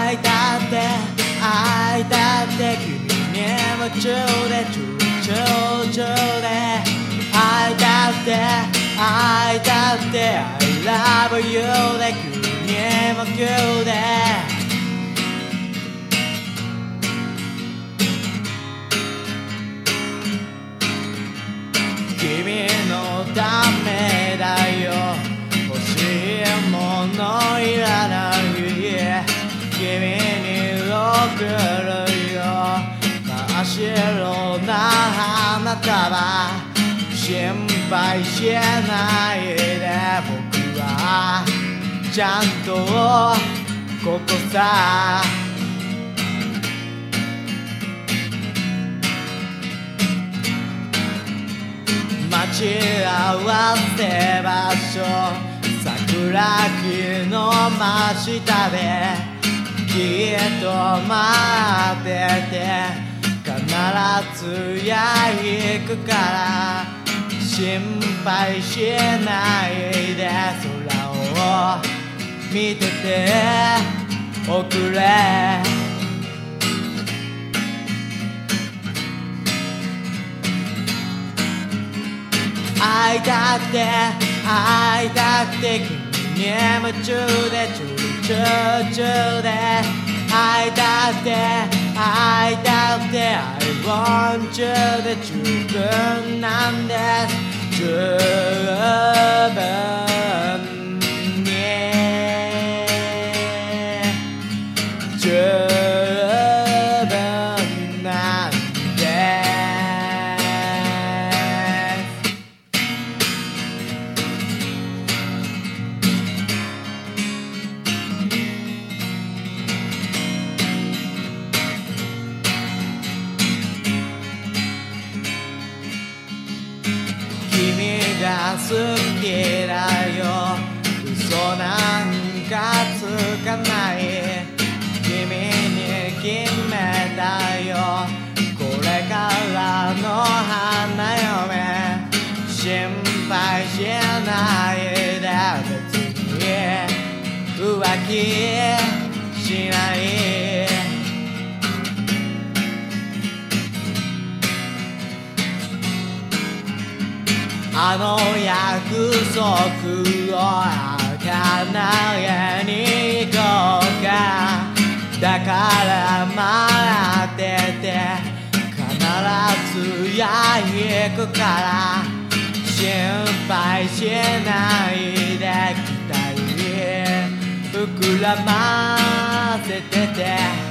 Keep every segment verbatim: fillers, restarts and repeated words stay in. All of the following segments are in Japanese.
会いたって会いたって君に夢中で中中で会いたって会いたって I love you で君に夢中で君のためだよ欲しいものいらない君に送るよ真っ白な花束心配しないで僕はちゃんとここさ待ち合わせ場所桜木の真下できっと待ってて必ずや行くから心配しないで空を見てておくれ会いたって会いたって君に夢中で中中で会いたって会いたって I want you で十分なんです十分に十分なんです君が好きだよ嘘なんかつかない君に決めたよこれからの花嫁心配しないで別に浮気しないあの約束を叶えに行こうかだから待ってて必ずや行くから心配しないで期待膨らませてて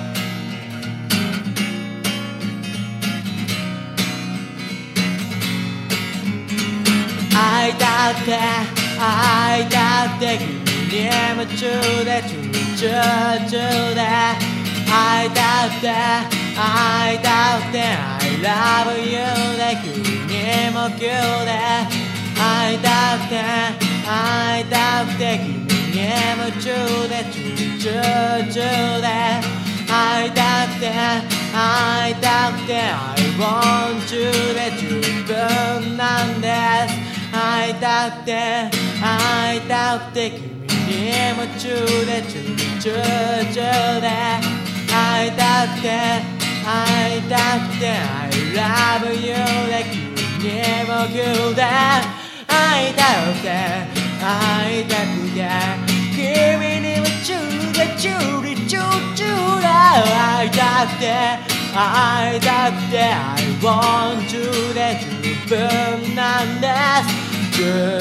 会いたって会いたって君に夢中で中中で会いたって会いたって I love you で君に夢中で会いたって会いたって君に夢中で中中で会いたって会いたくて I want you で十分なんです会いたくて会いたくて君に夢中で中中で会いたくて会いたくて I love you で君に夢中で会いたくて会いたくて君に夢中で中で中中で会いたくて会いたくて I want you で十分なんです十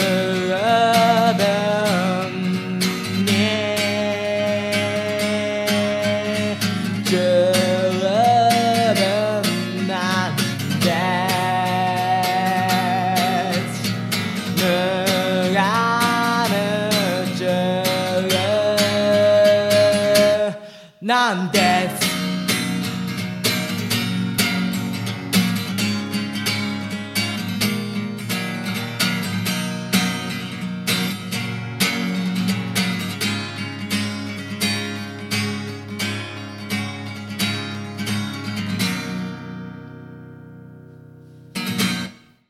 分に十分なんです無我夢中なんです